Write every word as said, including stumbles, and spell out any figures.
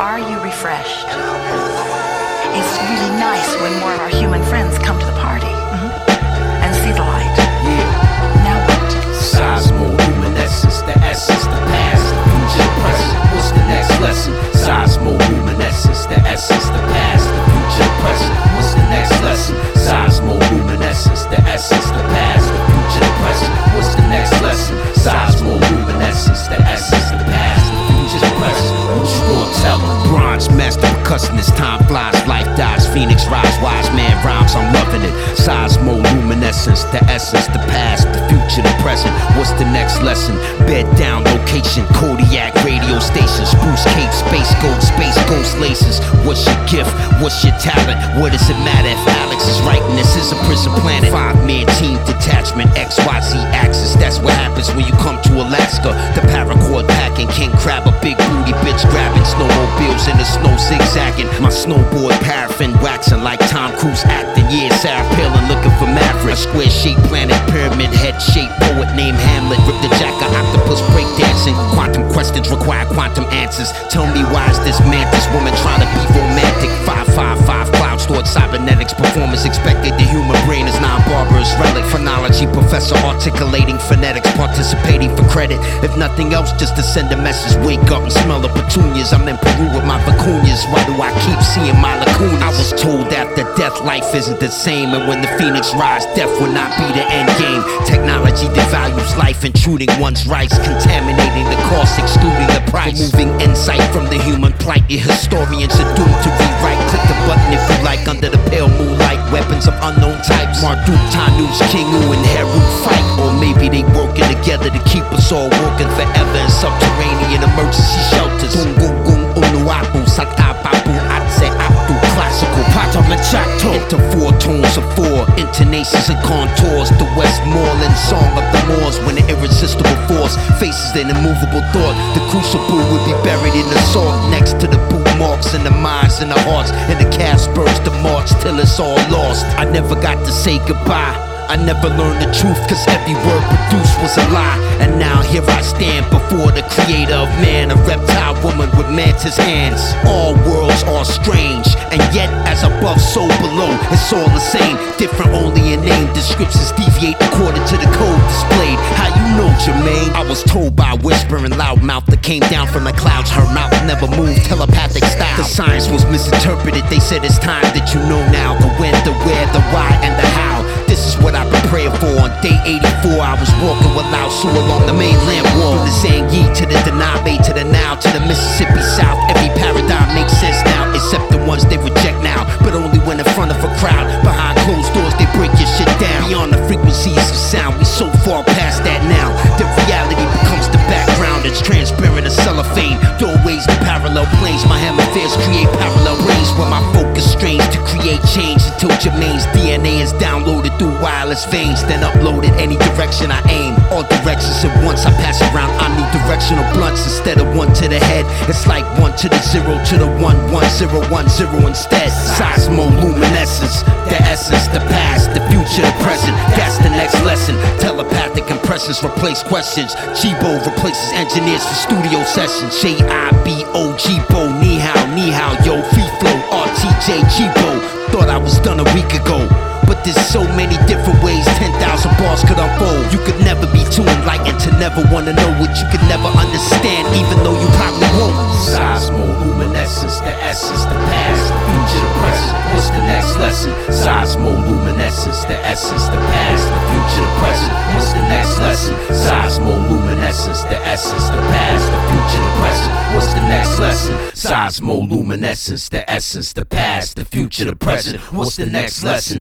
Are you refreshed? It's really nice when more of our human friends come to the party mm-hmm. and see the light. Yeah. Now what? Seismoluminescence, the essence, the past, the future, the present. What's the next lesson? Seismoluminescence, the essence, the past, the future, the present. What's the next lesson? Seismoluminescence, the essence, the past, the future, the present. What's the next lesson? Seismoluminescence, the essence, the past, the future, the present. What you gonna tell them? Bronze master percussionist, time flies, life dies, phoenix rise, wise man rhymes, I'm loving it. Seismoluminescence, the essence, the past, the future, the present. What's the next lesson? Bed down, location, Kodiak radio station, spruce cape, space gold, space ghost laces. What's your gift? What's your talent? What does it matter if Alex is writing this is a prison planet? Five-man team detachment, X Y Z axis. That's what happens when you come to Alaska. The paracord packing, king crab, a big booty bitch grabbing, snowmobiles in the snow zigzagging. My snowboard paraffin waxing like Tom Cruise acting. Yeah, Sarah Palin looking for Maverick. A square-shaped planet, pyramid head-shaped poet named Hamlet. Rip the jack of octopus breakdancing. Quantum questions require quantum answers. Tell me why is this mantis woman trying to be romantic? five five five cloud stored cybernetics. Performance expected. The human brain is non-barbarous relic. Phonology professor articulating phonetics. Participating for credit. If nothing else, just to send a message. Wake up and smell the petunias. I'm in Peru with my vicuñas. Why do I keep seeing my lacunas? I was told after death life isn't the same. And when the phoenix rise, death will not be the end game. Technology devalues life, intruding one's rights, contaminating the cost, excluding the price. Removing insight from the human plight. Your historians are doomed to rewrite. Click the button if you like. Under the pale moonlight, weapons of unknown types. Marduk, Tanu's, Kingu, and Heru fight. Or maybe they working together to keep us all working forever in subterranean emergency shelters. Tungungung, Unuapu, Satapapu, Atse, Aptu, classical, Patamachacto. Into four tones of four, intonations and contours. The Westmoreland song of the Moors. When the irresistible force faces an immovable thought, the crucible would be buried in the salt next to the boot marks and the minds and the hearts and the calf spurs to march till it's all lost. I never got to say goodbye. I never learned the truth, cause every word produced was a lie. And now here I stand before the creator of man, a reptile woman with mantis hands. All worlds are strange, and yet as above so below, it's all the same, different only in name. Descriptions deviate according to the code displayed. How you know, Jermaine? I was told by a whispering loudmouth that came down from the clouds. Her mouth never moved, telepathic style. The science was misinterpreted. They said it's time that you know now the when, the where, the why, and the how. This is what I've been praying for. On day eighty-four, I was walking with Lao Tzu along the mainland wall. From the Zangi to the Danabe to the Nile to the Mississippi South. Every paradigm makes sense now, except the ones they reject now. But only when in front of a crowd. Behind closed doors, they break your shit down. Beyond the frequencies of sound, we so far past that now. The reality becomes the background. It's transparent as cellophane. Doorways to parallel planes. My hemispheres create parallel brains where my focus strains to create change until Jermaine's D N A is downloaded through wireless veins, then uploaded any direction I aim. All directions at once, I pass around omnidirectional blunts instead of one to the head. It's like one to the zero to the one, one, zero, one, zero instead. Seismoluminescence, the essence, the past, the future, the present. That's the next lesson. Telepathic impressions replace questions. Jibo replaces engineers for studio sessions. J I B O, Jibo, ni hao, ni hao, yo, free flow, R T J, Jibo. Thought I was done a week ago, but there's so many different ways ten thousand bars could unfold. You could never be too enlightened to never wanna know what you could never understand, even though you probably won't. Seismoluminescence, the essence, the past, the future, the present. What's the next lesson? Seismoluminescence, the essence, the past, the future, the present. What's the next lesson? Seismoluminescence, the essence, the past, the future, the present. What's the next lesson? Seismoluminescence, the essence, the past, the future, the present. What's the next lesson?